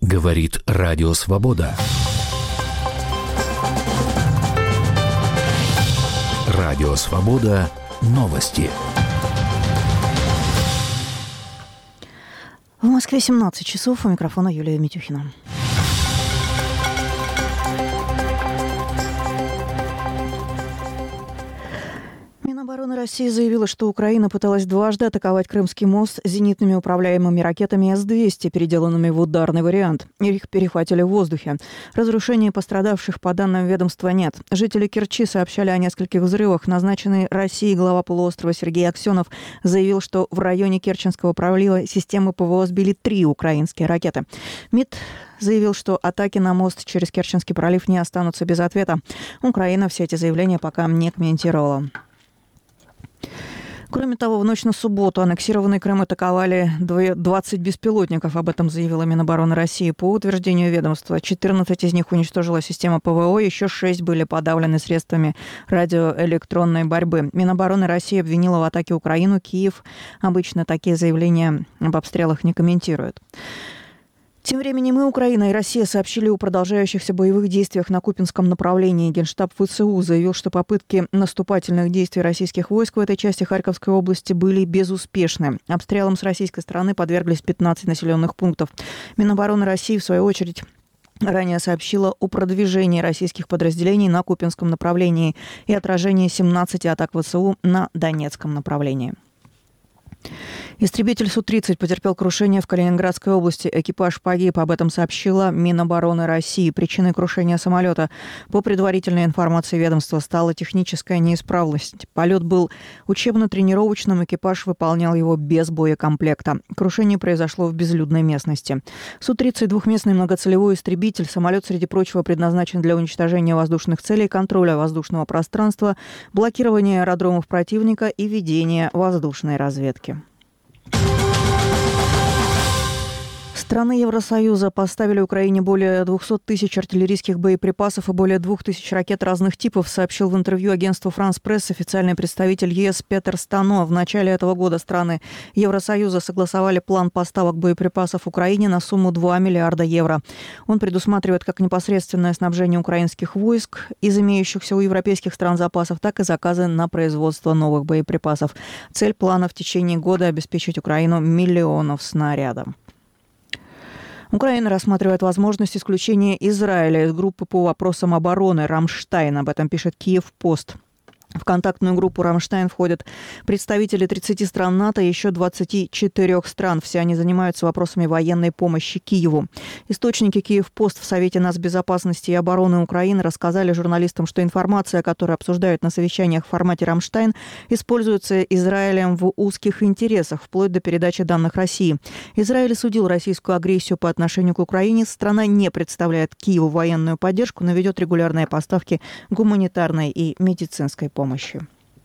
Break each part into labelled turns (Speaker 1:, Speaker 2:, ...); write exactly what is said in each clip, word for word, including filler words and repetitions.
Speaker 1: Говорит Радио Свобода. Радио Свобода. Новости.
Speaker 2: В Москве семнадцать часов. У микрофона Юлия Митюхина. Минобороны России заявила, что Украина пыталась дважды атаковать Крымский мост зенитными управляемыми ракетами эс двести, переделанными в ударный вариант. Их перехватили в воздухе. Разрушений и пострадавших, по данным ведомства, нет. Жители Керчи сообщали о нескольких взрывах. Назначенный Россией глава полуострова Сергей Аксенов заявил, что в районе Керченского пролива системы ПВО сбили три украинские ракеты. МИД заявил, что атаки на мост через Керченский пролив не останутся без ответа. Украина все эти заявления пока не комментировала. Кроме того, в ночь на субботу аннексированный Крым атаковали двадцать беспилотников. Об этом заявила Минобороны России. По утверждению ведомства, четырнадцать из них уничтожила система ПВО, еще шесть были подавлены средствами радиоэлектронной борьбы. Минобороны России обвинила в атаке Украину. Киев обычно такие заявления об обстрелах не комментирует. Тем временем и Украина, и Россия сообщили о продолжающихся боевых действиях на Купянском направлении. Генштаб ВСУ заявил, что попытки наступательных действий российских войск в этой части Харьковской области были безуспешны. Обстрелам с российской стороны подверглись пятнадцать населенных пунктов. Минобороны России, в свою очередь, ранее сообщила о продвижении российских подразделений на Купянском направлении и отражении семнадцати атак ВСУ на Донецком направлении. Истребитель Су тридцать потерпел крушение в Калининградской области. Экипаж погиб. Об этом сообщила Минобороны России. Причиной крушения самолета, по предварительной информации ведомства, стала техническая неисправность. Полет был учебно-тренировочным. Экипаж выполнял его без боекомплекта. Крушение произошло в безлюдной местности. Су тридцать – двухместный многоцелевой истребитель. Самолет, среди прочего, предназначен для уничтожения воздушных целей, контроля воздушного пространства, блокирования аэродромов противника и ведения воздушной разведки. Страны Евросоюза поставили Украине более двухсот тысяч артиллерийских боеприпасов и более двух тысяч ракет разных типов, сообщил в интервью агентству «Франс Пресс» официальный представитель ЕС Петер Стано. В начале этого года страны Евросоюза согласовали план поставок боеприпасов Украине на сумму два миллиарда евро. Он предусматривает как непосредственное снабжение украинских войск из имеющихся у европейских стран запасов, так и заказы на производство новых боеприпасов. Цель плана в течение года – обеспечить Украину миллионом снарядов. Украина рассматривает возможность исключения Израиля из группы по вопросам обороны «Рамштайн». Об этом пишет «Киев-Пост». В контактную группу «Рамштайн» входят представители тридцати стран НАТО и еще двадцати четырёх стран. Все они занимаются вопросами военной помощи Киеву. Источники «Киев-Пост» в Совете нацбезопасности и обороны Украины рассказали журналистам, что информация, которую обсуждают на совещаниях в формате «Рамштайн», используется Израилем в узких интересах, вплоть до передачи данных России. Израиль судил российскую агрессию по отношению к Украине. Страна не представляет Киеву военную поддержку, но ведет регулярные поставки гуманитарной и медицинской помощи. помощи.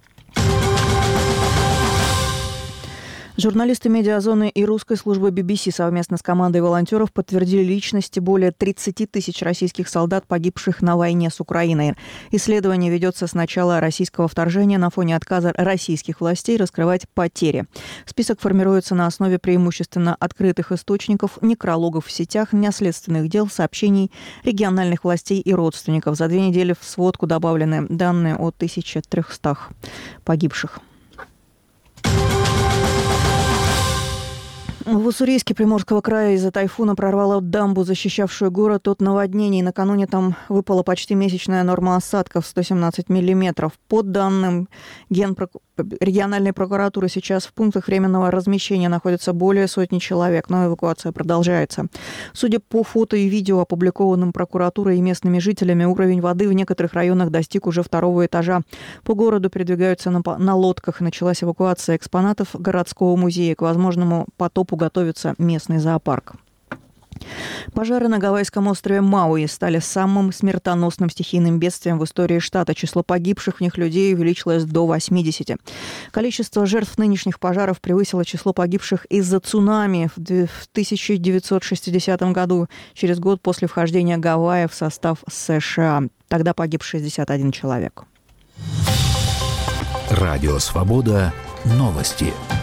Speaker 2: Журналисты «Медиазоны» и русской службы би би си совместно с командой волонтеров подтвердили личности более тридцати тысяч российских солдат, погибших на войне с Украиной. Исследование ведется с начала российского вторжения на фоне отказа российских властей раскрывать потери. Список формируется на основе преимущественно открытых источников, некрологов в сетях, неследственных дел, сообщений региональных властей и родственников. За две недели в сводку добавлены данные о тысяче трёхстах погибших. В Уссурийске Приморского края из-за тайфуна прорвало дамбу, защищавшую город от наводнений. Накануне там выпала почти месячная норма осадков – сто семнадцать миллиметров. По данным Генпрок... региональной прокуратуры, сейчас в пунктах временного размещения находится более сотни человек, но эвакуация продолжается. Судя по фото и видео, опубликованным прокуратурой и местными жителями, уровень воды в некоторых районах достиг уже второго этажа. По городу передвигаются на, на лодках. Началась эвакуация экспонатов городского музея. К возможному потопу готовится местный зоопарк. Пожары на гавайском острове Мауи стали самым смертоносным стихийным бедствием в истории штата. Число погибших в них людей увеличилось до восьмидесяти. Количество жертв нынешних пожаров превысило число погибших из-за цунами в тысяча девятьсот шестидесятом году, через год после вхождения Гавайи в состав США. Тогда погиб шестьдесят один человек.
Speaker 1: Радио «Свобода». Новости.